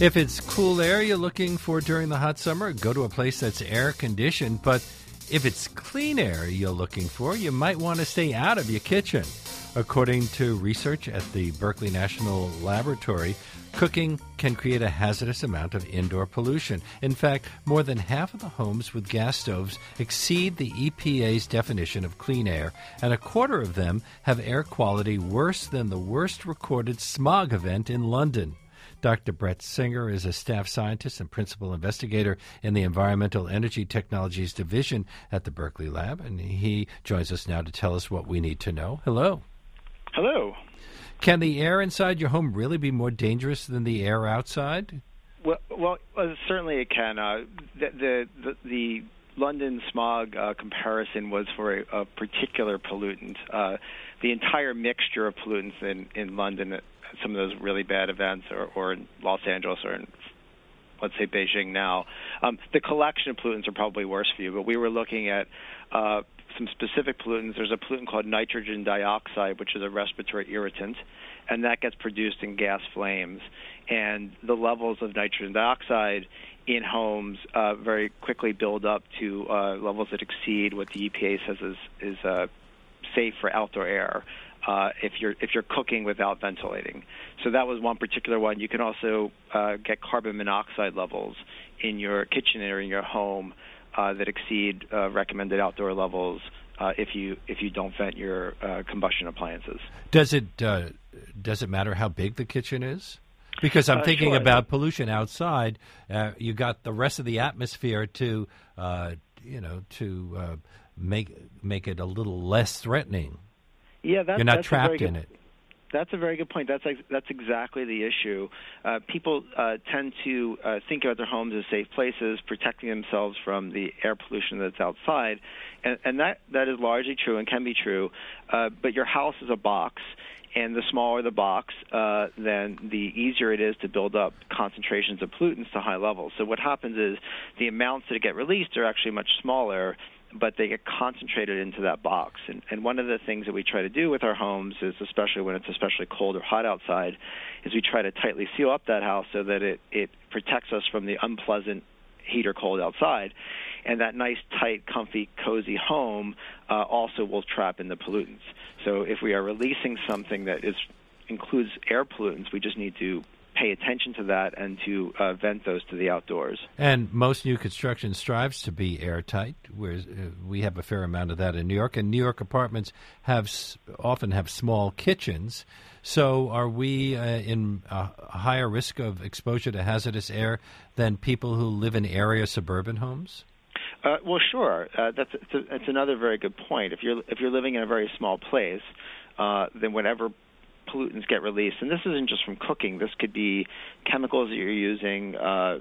If it's cool air you're looking for during the hot summer, go to a place that's air-conditioned. But if it's clean air you're looking for, you might want to stay out of your kitchen. According to research at the Berkeley National Laboratory, cooking can create a hazardous amount of indoor pollution. In fact, more than half of the homes with gas stoves exceed the EPA's definition of clean air, and a quarter of them have air quality worse than the worst recorded smog event in London. Dr. Brett Singer is a staff scientist and principal investigator in the Environmental Energy Technologies Division at the Berkeley Lab, and he joins us now to tell us what we need to know. Hello. Hello. Can the air inside your home really be more dangerous than the air outside? Well, certainly it can. The London smog comparison was for a particular pollutant. The entire mixture of pollutants in London, some of those really bad events, or in Los Angeles, or in, let's say, Beijing now, the collection of pollutants are probably worse for you. But we were looking at some specific pollutants. There's a pollutant called nitrogen dioxide, which is a respiratory irritant, and that gets produced in gas flames. And the levels of nitrogen dioxide in homes very quickly build up to levels that exceed what the EPA says is safe for outdoor air if you're cooking without ventilating. So that was one particular one. You can also get carbon monoxide levels in your kitchen or in your home that exceed recommended outdoor levels if you don't vent your combustion appliances. Does it matter how big the kitchen is? Because I'm thinking about pollution outside. You got the rest of the atmosphere to make it a little less threatening. Yeah, you're not trapped in it. That's a very good point. That's exactly the issue. People tend to think about their homes as safe places, protecting themselves from the air pollution that's outside, and that is largely true and can be true. But your house is a box, and the smaller the box, then the easier it is to build up concentrations of pollutants to high levels. So what happens is the amounts that get released are actually much smaller, but they get concentrated into that box. And one of the things that we try to do with our homes is, especially when it's especially cold or hot outside, is we try to tightly seal up that house so that it protects us from the unpleasant heat or cold outside. And that nice, tight, comfy, cozy home also will trap in the pollutants. So if we are releasing something that includes air pollutants, we just need to pay attention to that and to vent those to the outdoors. And most new construction strives to be airtight, whereas we have a fair amount of that in New York. And New York apartments often have small kitchens. So are we in a higher risk of exposure to hazardous air than people who live in area suburban homes? Well, sure. That's another very good point. If you're living in a very small place, then whatever pollutants get released, and this isn't just from cooking. This could be chemicals that you're using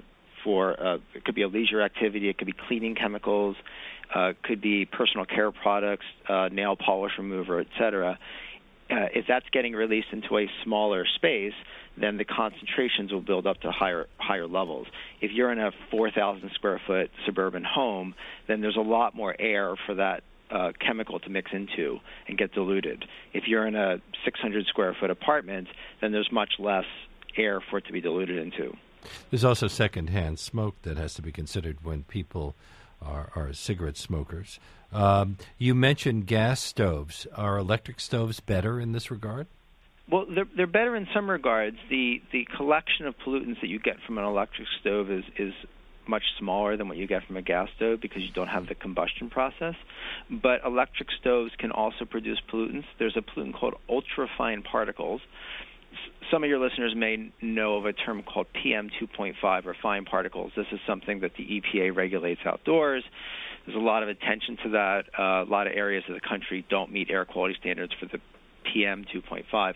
it could be a leisure activity. It could be cleaning chemicals. Could be personal care products, nail polish remover, etc. If that's getting released into a smaller space, then the concentrations will build up to higher levels. If you're in a 4,000 square foot suburban home, then there's a lot more air for that chemical to mix into and get diluted. If you're in a 600 square foot apartment, then there's much less air for it to be diluted into. There's also secondhand smoke that has to be considered when people are cigarette smokers. You mentioned gas stoves. Are electric stoves better in this regard? Well, they're better in some regards. The collection of pollutants that you get from an electric stove is much smaller than what you get from a gas stove because you don't have the combustion process. But electric stoves can also produce pollutants. There's a pollutant called ultrafine particles. Some of your listeners may know of a term called PM2.5, or fine particles. This is something that the EPA regulates outdoors. There's a lot of attention to that. A lot of areas of the country don't meet air quality standards for the PM2.5.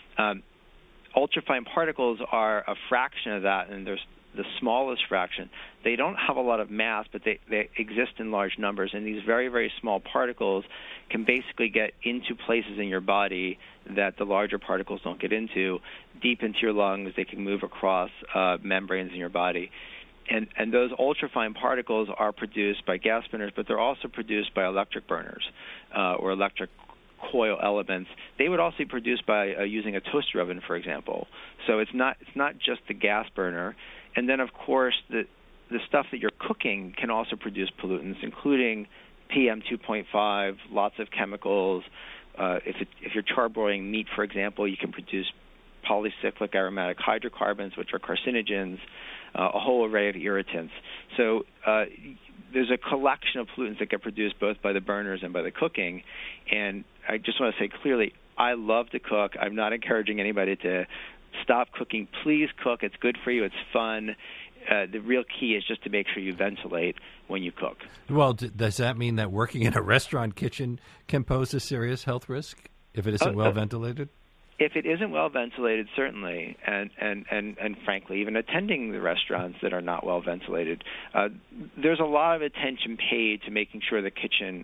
Ultrafine particles are a fraction of that, and there's the smallest fraction. They don't have a lot of mass, but they exist in large numbers, and these very, very small particles can basically get into places in your body that the larger particles don't get into, deep into your lungs. They can move across membranes in your body. And those ultrafine particles are produced by gas burners, but they're also produced by electric burners or electric coil elements, they would also be produced by using a toaster oven, for example. So it's not just the gas burner. And then, of course, the stuff that you're cooking can also produce pollutants, including PM 2.5, lots of chemicals. If you're charbroiling meat, for example, you can produce polycyclic aromatic hydrocarbons, which are carcinogens, a whole array of irritants. So there's a collection of pollutants that get produced both by the burners and by the cooking. And I just want to say clearly, I love to cook. I'm not encouraging anybody to stop cooking. Please cook. It's good for you. It's fun. The real key is just to make sure you ventilate when you cook. Well, does that mean that working in a restaurant kitchen can pose a serious health risk if it isn't well ventilated? If it isn't well ventilated, certainly, and frankly, even attending the restaurants that are not well ventilated, there's a lot of attention paid to making sure the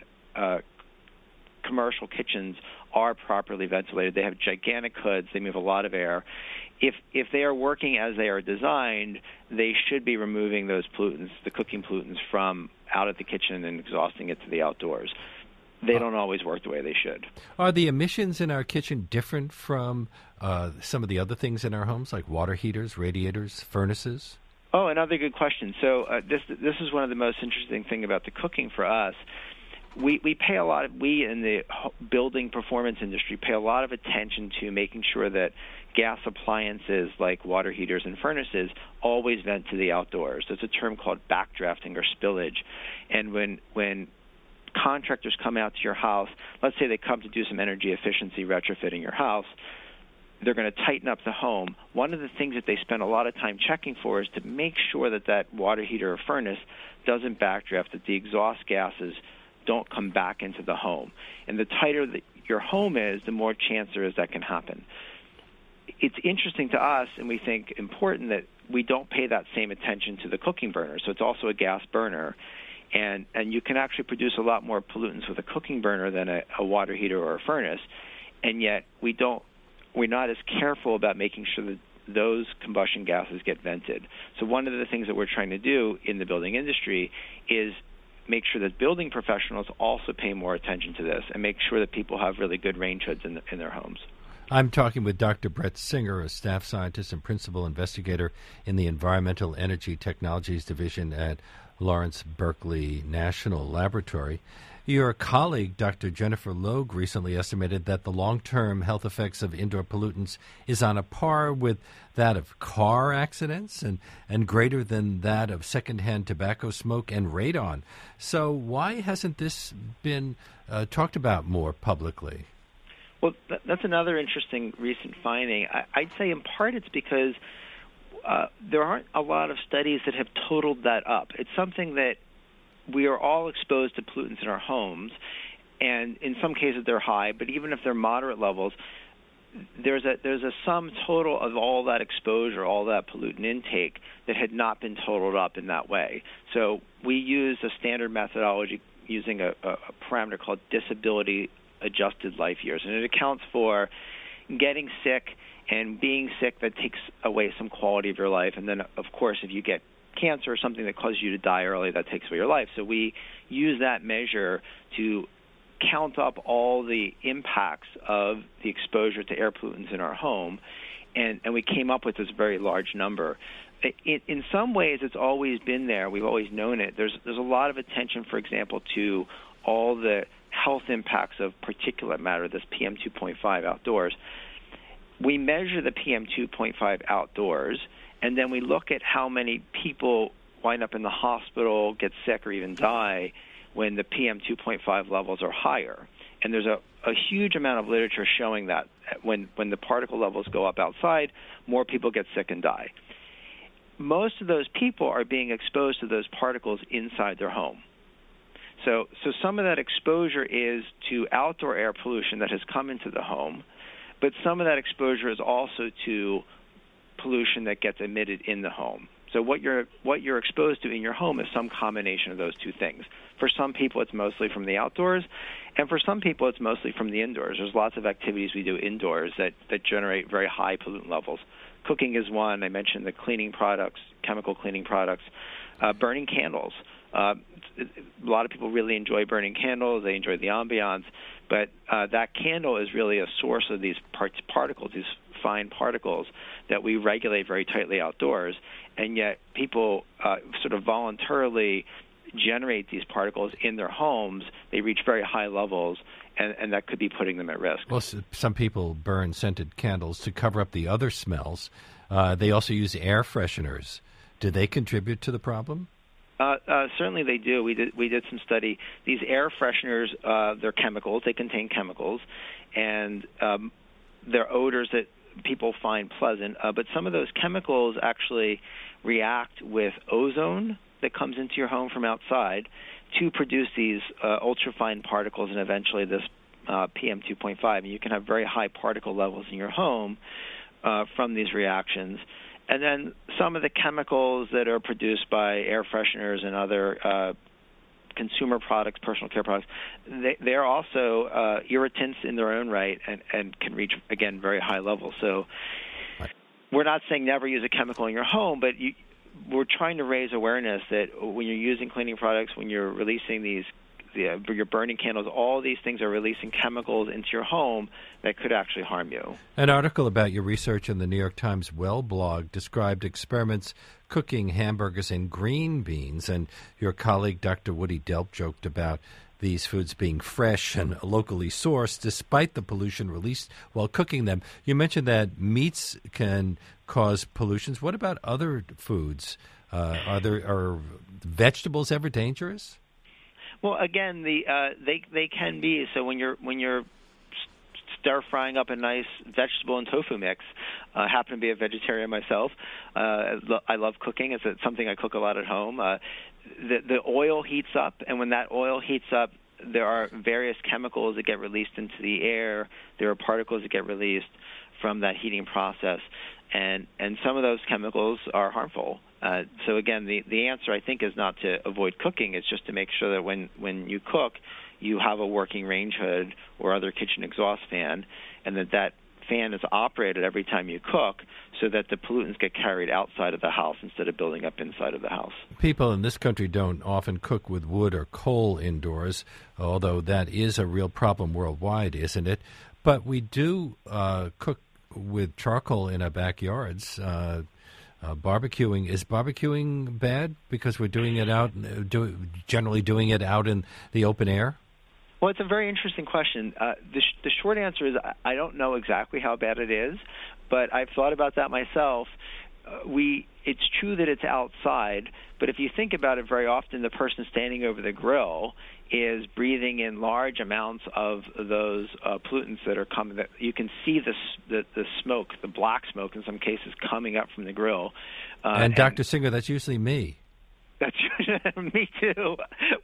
commercial kitchens are properly ventilated. They have gigantic hoods. They move a lot of air. If they are working as they are designed, they should be removing those pollutants, the cooking pollutants, from out of the kitchen and exhausting it to the outdoors. They don't always work the way they should. Are the emissions in our kitchen different from some of the other things in our homes, like water heaters, radiators, furnaces? Oh, another good question. So this is one of the most interesting things about the cooking for us. We pay a lot of, we in the building performance industry pay a lot of attention to making sure that gas appliances like water heaters and furnaces always vent to the outdoors. There's a term called backdrafting or spillage. And when contractors come out to your house, let's say they come to do some energy efficiency retrofit in your house, they're going to tighten up the home. One of the things that they spend a lot of time checking for is to make sure that water heater or furnace doesn't backdraft, that the exhaust gases don't come back into the home. And the tighter that your home is, the more chance there is that can happen. It's interesting to us, and we think important, that we don't pay that same attention to the cooking burner. So it's also a gas burner. And you can actually produce a lot more pollutants with a cooking burner than a water heater or a furnace, and yet we're not as careful about making sure that those combustion gases get vented. So one of the things that we're trying to do in the building industry is make sure that building professionals also pay more attention to this and make sure that people have really good range hoods in their homes. I'm talking with Dr. Brett Singer, a staff scientist and principal investigator in the Environmental Energy Technologies Division at Lawrence Berkeley National Laboratory. Your colleague, Dr. Jennifer Logue, recently estimated that the long-term health effects of indoor pollutants is on a par with that of car accidents and greater than that of secondhand tobacco smoke and radon. So why hasn't this been talked about more publicly? Well, that's another interesting recent finding. I'd say in part it's because there aren't a lot of studies that have totaled that up. It's something that we are all exposed to pollutants in our homes, and in some cases they're high, but even if they're moderate levels, there's a sum total of all that exposure, all that pollutant intake that had not been totaled up in that way. So we use a standard methodology using a parameter called disability-adjusted life years, and it accounts for getting sick and being sick. That takes away some quality of your life. And then, of course, if you get cancer or something that causes you to die early, that takes away your life. So we use that measure to count up all the impacts of the exposure to air pollutants in our home, and we came up with this very large number. In some ways, it's always been there. We've always known it. There's a lot of attention, for example, to all the health impacts of particulate matter, this PM 2.5 outdoors. We measure the PM 2.5 outdoors, and then we look at how many people wind up in the hospital, get sick, or even die when the PM 2.5 levels are higher. And there's a huge amount of literature showing that when the particle levels go up outside, more people get sick and die. Most of those people are being exposed to those particles inside their home. So some of that exposure is to outdoor air pollution that has come into the home, but some of that exposure is also to pollution that gets emitted in the home. So what you're exposed to in your home is some combination of those two things. For some people, it's mostly from the outdoors, and for some people, it's mostly from the indoors. There's lots of activities we do indoors that generate very high pollutant levels. Cooking is one. I mentioned the cleaning products, chemical cleaning products. Burning candles A lot of people really enjoy burning candles. They enjoy the ambiance. But that candle is really a source of these particles, these fine particles that we regulate very tightly outdoors. And yet people sort of voluntarily generate these particles in their homes. They reach very high levels, and that could be putting them at risk. Well, some people burn scented candles to cover up the other smells. They also use air fresheners. Do they contribute to the problem? Certainly they do. We did some study. These air fresheners, they're chemicals. They contain chemicals, and they're odors that people find pleasant. But some of those chemicals actually react with ozone that comes into your home from outside to produce these ultrafine particles and eventually this PM 2.5. And you can have very high particle levels in your home from these reactions. And then some of the chemicals that are produced by air fresheners and other consumer products, personal care products, they're also irritants in their own right and can reach, again, very high levels. So we're not saying never use a chemical in your home, but we're trying to raise awareness that when you're using cleaning products, when you're releasing you're burning candles, all these things are releasing chemicals into your home that could actually harm you. An article about your research in the New York Times Well blog described experiments cooking hamburgers in green beans, and your colleague Dr. Woody Delp joked about these foods being fresh and locally sourced despite the pollution released while cooking them. You mentioned that meats can cause pollutions. What about other foods? Are vegetables ever dangerous? Well, again, they can be. So when you're stir frying up a nice vegetable and tofu mix, I happen to be a vegetarian myself. I love cooking. It's something I cook a lot at home. The oil heats up, and when that oil heats up, there are various chemicals that get released into the air. There are particles that get released from that heating process, and some of those chemicals are harmful. So again, the answer, I think, is not to avoid cooking. It's just to make sure that when you cook, you have a working range hood or other kitchen exhaust fan, and that fan is operated every time you cook so that the pollutants get carried outside of the house instead of building up inside of the house. People in this country don't often cook with wood or coal indoors, although that is a real problem worldwide, isn't it? But we do cook with charcoal in our backyards. Barbecuing, is barbecuing bad because we're doing it generally doing it out in the open air? Well, it's a very interesting question. The short answer is I don't know exactly how bad it is, but I've thought about that myself. It's true that it's outside, but if you think about it, very often the person standing over the grill is breathing in large amounts of those pollutants that are coming. That you can see the smoke, the black smoke in some cases, coming up from the grill. And Dr. Singer, that's usually me. That's me too.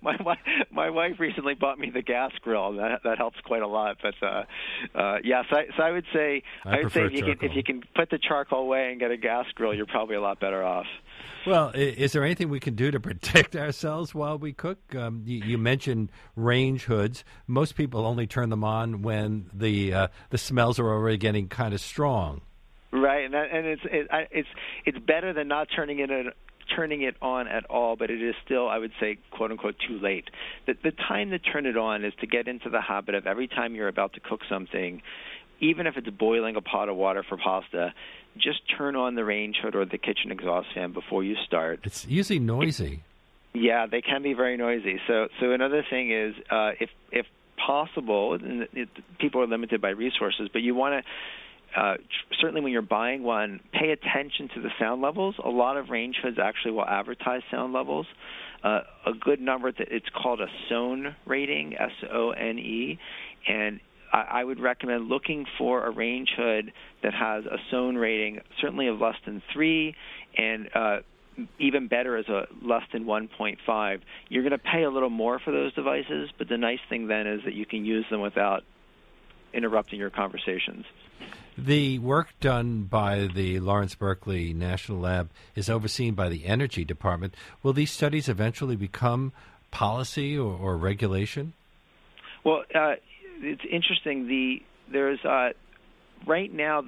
My wife recently bought me the gas grill. That helps quite a lot. But yes, so I would say if you can put the charcoal away and get a gas grill, you're probably a lot better off. Well, is there anything we can do to protect ourselves while we cook? You mentioned range hoods. Most people only turn them on when the smells are already getting kind of strong. Right, and it's better than not turning it on at all, but it is still, I would say, quote unquote, too late. The time to turn it on is to get into the habit of every time you're about to cook something, even if it's boiling a pot of water for pasta, just turn on the range hood or the kitchen exhaust fan before you start. It's usually noisy. Yeah, they can be very noisy. So another thing is, if possible, and people are limited by resources, but you want to certainly when you're buying one, pay attention to the sound levels. A lot of range hoods actually will advertise sound levels. A good number, it's called a SONE rating, SONE, and I would recommend looking for a range hood that has a SONE rating, certainly of less than 3, and even better as a less than 1.5. You're going to pay a little more for those devices, but the nice thing then is that you can use them without interrupting your conversations. The work done by the Lawrence Berkeley National Lab is overseen by the Energy Department. Will these studies eventually become policy or regulation? Well, it's interesting. There's right now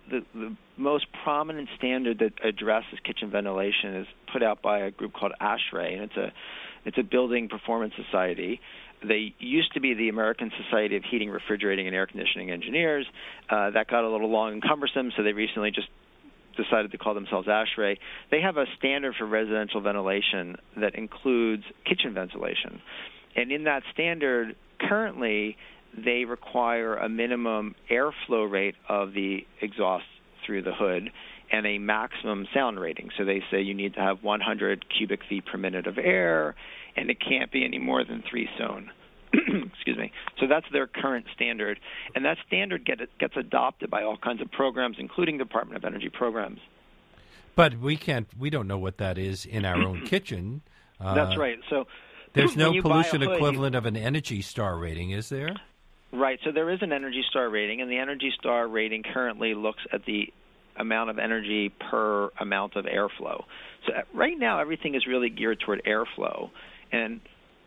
the most prominent standard that addresses kitchen ventilation is put out by a group called ASHRAE, and it's a building performance society. They used to be the American Society of Heating, Refrigerating, and Air Conditioning Engineers. That got a little long and cumbersome, so they recently just decided to call themselves ASHRAE. They have a standard for residential ventilation that includes kitchen ventilation. And in that standard, currently, they require a minimum airflow rate of the exhaust through the hood and a maximum sound rating. So they say you need to have 100 cubic feet per minute of air, and it can't be any more than 3 zone. Excuse me. So that's their current standard, and that standard gets adopted by all kinds of programs, including Department of Energy programs. But we don't know what that is in our own kitchen. That's right. So there's no pollution equivalent of an Energy Star rating, is there? Right. So there is an Energy Star rating, and the Energy Star rating currently looks at the amount of energy per amount of airflow. So right now, everything is really geared toward airflow, and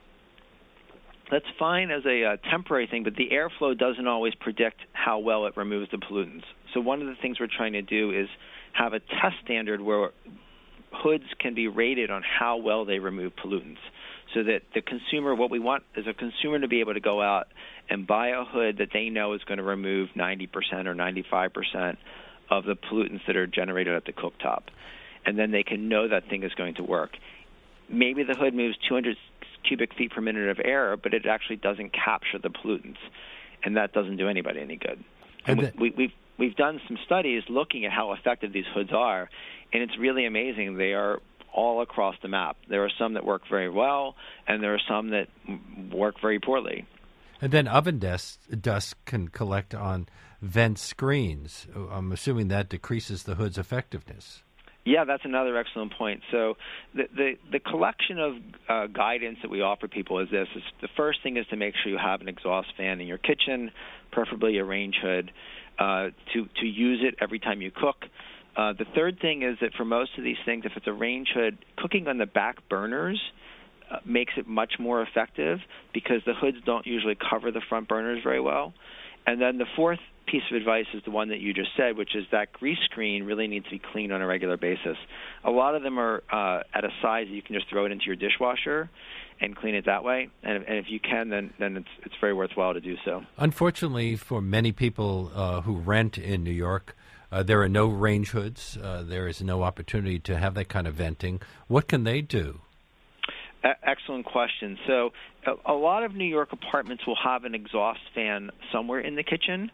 that's fine as a temporary thing, but the airflow doesn't always predict how well it removes the pollutants. So one of the things we're trying to do is have a test standard where hoods can be rated on how well they remove pollutants, so that the consumer, what we want is a consumer to be able to go out and buy a hood that they know is going to remove 90% or 95% of the pollutants that are generated at the cooktop. And then they can know that thing is going to work. Maybe the hood moves 200 cubic feet per minute of air, but it actually doesn't capture the pollutants, and that doesn't do anybody any good. And we've done some studies looking at how effective these hoods are, and it's really amazing. They are all across the map. There are some that work very well, and there are some that work very poorly. And then oven dust can collect on vent screens. I'm assuming that decreases the hood's effectiveness. Yeah, that's another excellent point. So the collection of guidance that we offer people is this. The first thing is to make sure you have an exhaust fan in your kitchen, preferably a range hood, to use it every time you cook. The third thing is that for most of these things, if it's a range hood, cooking on the back burners makes it much more effective because the hoods don't usually cover the front burners very well. And then the fourth piece of advice is the one that you just said, which is that grease screen really needs to be cleaned on a regular basis. A lot of them are at a size that you can just throw it into your dishwasher and clean it that way. And if you can, then it's very worthwhile to do so. Unfortunately, for many people who rent in New York, there are no range hoods. There is no opportunity to have that kind of venting. What can they do? Excellent question. So a lot of New York apartments will have an exhaust fan somewhere in the kitchen.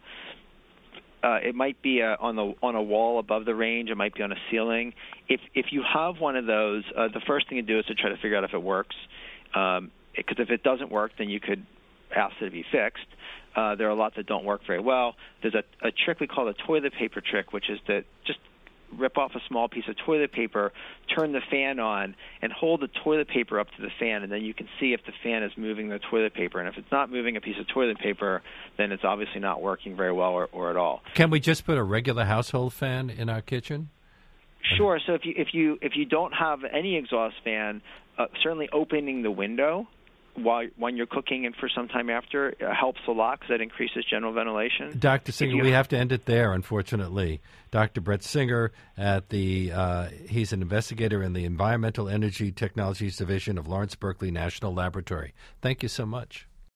It might be on a wall above the range. It might be on a ceiling. If you have one of those, the first thing to do is to try to figure out if it works. Because if it doesn't work, then you could ask it to be fixed. There are a lot that don't work very well. There's a trick we call the toilet paper trick, which is to just rip off a small piece of toilet paper, turn the fan on, and hold the toilet paper up to the fan, and then you can see if the fan is moving the toilet paper. And if it's not moving a piece of toilet paper, then it's obviously not working very well or at all. Can we just put a regular household fan in our kitchen? Sure. So if you don't have any exhaust fan, certainly opening the window when you're cooking and for some time after helps a lot because that increases general ventilation. Dr. Singer, we have to end it there, unfortunately. Dr. Brett Singer, he's an investigator in the Environmental Energy Technologies Division of Lawrence Berkeley National Laboratory. Thank you so much.